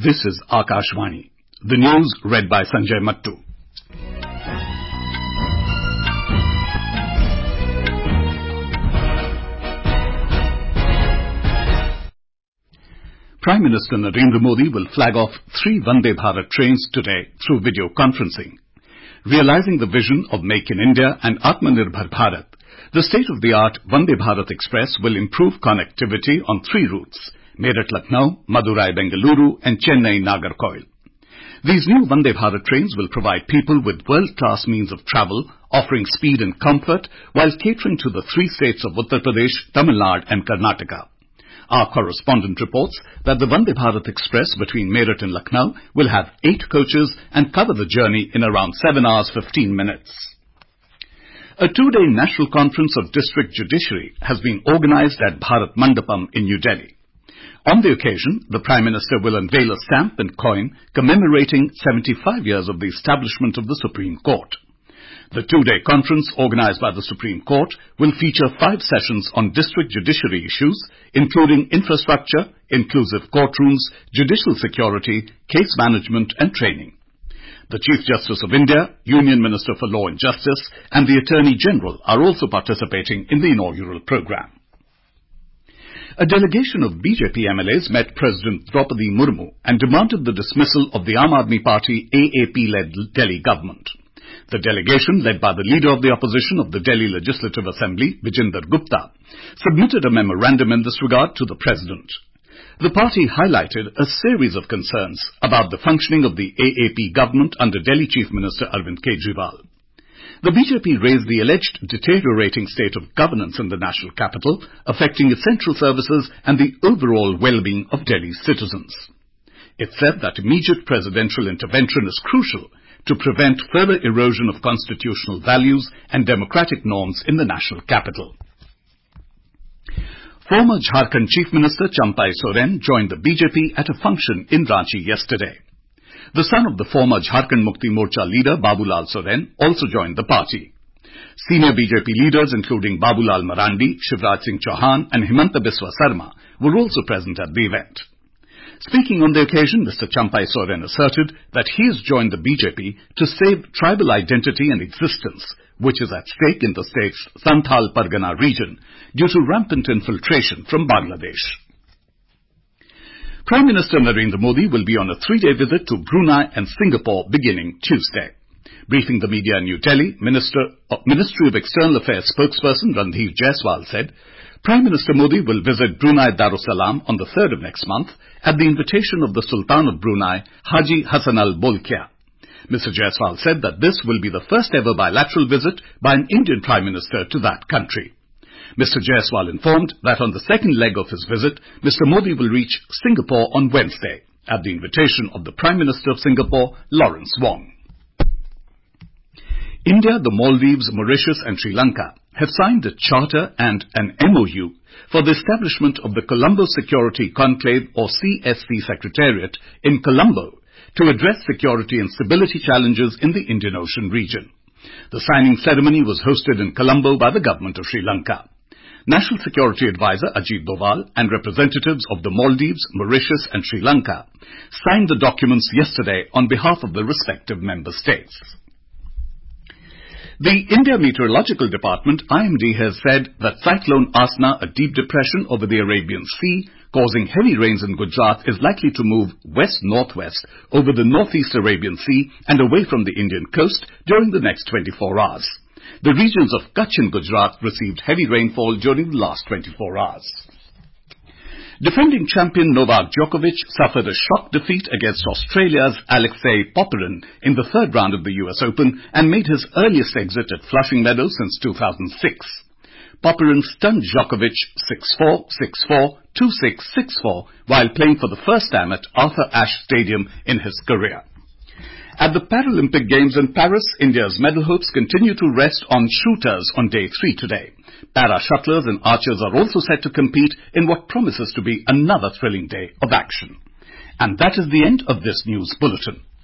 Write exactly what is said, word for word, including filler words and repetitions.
This is Akashvani. The news read by Sanjay Mattu. Prime Minister Narendra Modi will flag off three Vande Bharat trains today through video conferencing. Realizing the vision of Make in India and Atmanirbhar Bharat, the state-of-the-art Vande Bharat Express will improve connectivity on three routes: Meerut-Lucknow, Madurai-Bengaluru and Chennai-Nagarkoil. These new Vande Bharat trains will provide people with world-class means of travel, offering speed and comfort while catering to the three states of Uttar Pradesh, Tamil Nadu and Karnataka. Our correspondent reports that the Vande Bharat Express between Meerut and Lucknow will have eight coaches and cover the journey in around seven hours fifteen minutes. A two-day national conference of district judiciary has been organized at Bharat Mandapam in New Delhi. On the occasion, the Prime Minister will unveil a stamp and coin commemorating seventy-five years of the establishment of the Supreme Court. The two-day conference organized by the Supreme Court will feature five sessions on district judiciary issues, including infrastructure, inclusive courtrooms, judicial security, case management and training. The Chief Justice of India, Union Minister for Law and Justice, and the Attorney General are also participating in the inaugural program. A delegation of B J P M L As met President Draupadi Murmu and demanded the dismissal of the Aam Aadmi Party A A P-led Delhi government. The delegation, led by the leader of the opposition of the Delhi Legislative Assembly, Vijinder Gupta, submitted a memorandum in this regard to the President. The party highlighted a series of concerns about the functioning of the A A P government under Delhi Chief Minister Arvind Kejriwal. The B J P raised the alleged deteriorating state of governance in the national capital, affecting essential services and the overall well-being of Delhi's citizens. It said that immediate presidential intervention is crucial to prevent further erosion of constitutional values and democratic norms in the national capital. Former Jharkhand Chief Minister Champai Soren joined the B J P at a function in Ranchi yesterday. The son of the former Jharkhand Mukti Morcha leader Babulal Soren also joined the party. Senior B J P leaders including Babulal Marandi, Shivraj Singh Chauhan and Himanta Biswa Sarma were also present at the event. Speaking on the occasion, Mister Champai Soren asserted that he has joined the B J P to save tribal identity and existence, which is at stake in the state's Santhal Pargana region due to rampant infiltration from Bangladesh. Prime Minister Narendra Modi will be on a three-day visit to Brunei and Singapore beginning Tuesday. Briefing the media in New Delhi, Minister, uh, Ministry of External Affairs spokesperson Randhir Jaiswal said, Prime Minister Modi will visit Brunei Darussalam on the third of next month at the invitation of the Sultan of Brunei, Haji Hassan Al Bolkiah. Mister Jaiswal said that this will be the first ever bilateral visit by an Indian Prime Minister to that country. Mister Jaiswal informed that on the second leg of his visit, Mister Modi will reach Singapore on Wednesday at the invitation of the Prime Minister of Singapore, Lawrence Wong. India, the Maldives, Mauritius and Sri Lanka have signed a charter and an M O U for the establishment of the Colombo Security Conclave or C S C Secretariat in Colombo to address security and stability challenges in the Indian Ocean region. The signing ceremony was hosted in Colombo by the government of Sri Lanka. National Security Advisor Ajit Doval and representatives of the Maldives, Mauritius and Sri Lanka signed the documents yesterday on behalf of the respective member states. The India Meteorological Department, I M D, has said that Cyclone Asna, a deep depression over the Arabian Sea, causing heavy rains in Gujarat, is likely to move west-northwest over the northeast Arabian Sea and away from the Indian coast during the next twenty-four hours. The regions of Kutch and Gujarat received heavy rainfall during the last twenty-four hours. Defending champion Novak Djokovic suffered a shock defeat against Australia's Alexei Popyrin in the third round of the U S Open and made his earliest exit at Flushing Meadows since two thousand six. Popyrin stunned Djokovic six four, six four, two six, six four while playing for the first time at Arthur Ashe Stadium in his career. At the Paralympic Games in Paris, India's medal hopes continue to rest on shooters on day three today. Para-shuttlers and archers are also set to compete in what promises to be another thrilling day of action. And that is the end of this news bulletin.